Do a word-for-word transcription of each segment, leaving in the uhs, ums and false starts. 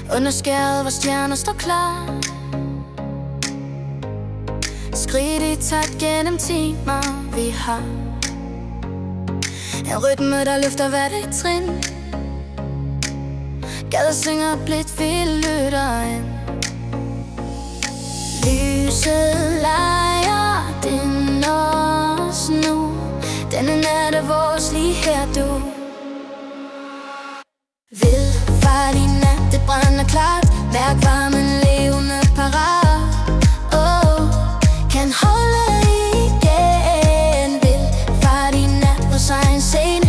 Under skæret, hvor stjerner står klar. Skridt i takt gennem timer vi har. En rytme, der løfter hvert et trin. Gader synger blidt, vi lytter ind. Lyset leger, det når os nu. Denne nat er vores, lige her du. Vildfarlig nat, det brænder klart. Mærk varmen levende parat. Oh, kan holde igen. Vildfarlig nat, vores egen scene.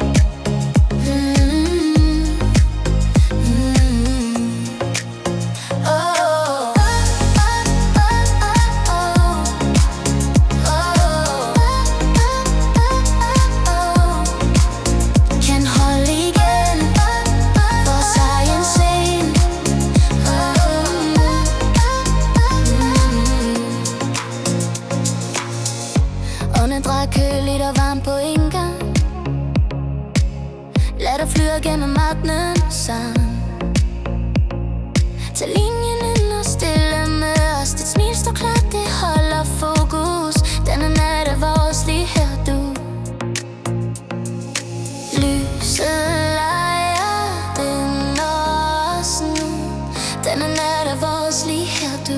Åndedræt køligt og varmt på en gang. Lad dig flyde gennem aftenen sammen. Tag linjen ind og stille med os. Dit smil står klart, det holder fokus. Denne nat er vores, lige her du. Lyset leger, det når os nu. Denne nat er vores, lige her du.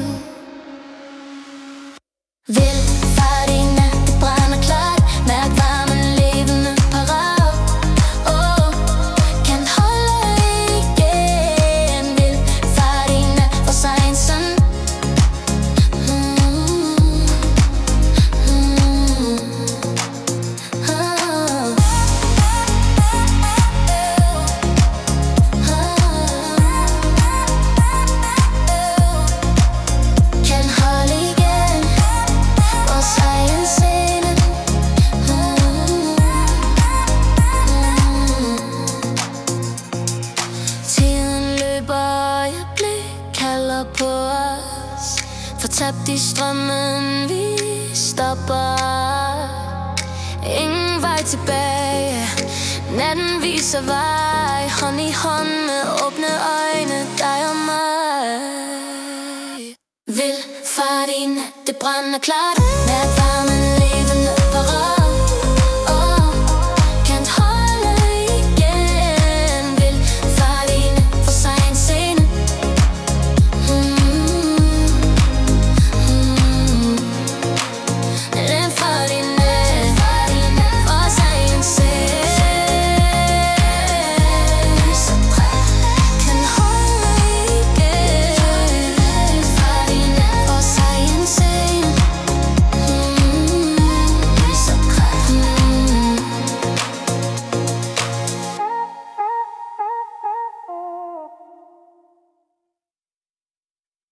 Vildfarlig nat, det brænder klart. Mærk varmen levende parat. Oh, kan holde igen. Vildfarlig nat, vores egen sådan. mm, mm, uh. Kan holde igen. Vores egen scene. Tiden løber, øjeblik kalder på os. Fortabt i strømmen, vi stopper. Ingen vej tilbage. Natten viser vej. Hånd i hånd med åbne øjne, dig og mig. Vildfarlig nat, det brænder klart. Mærk varmen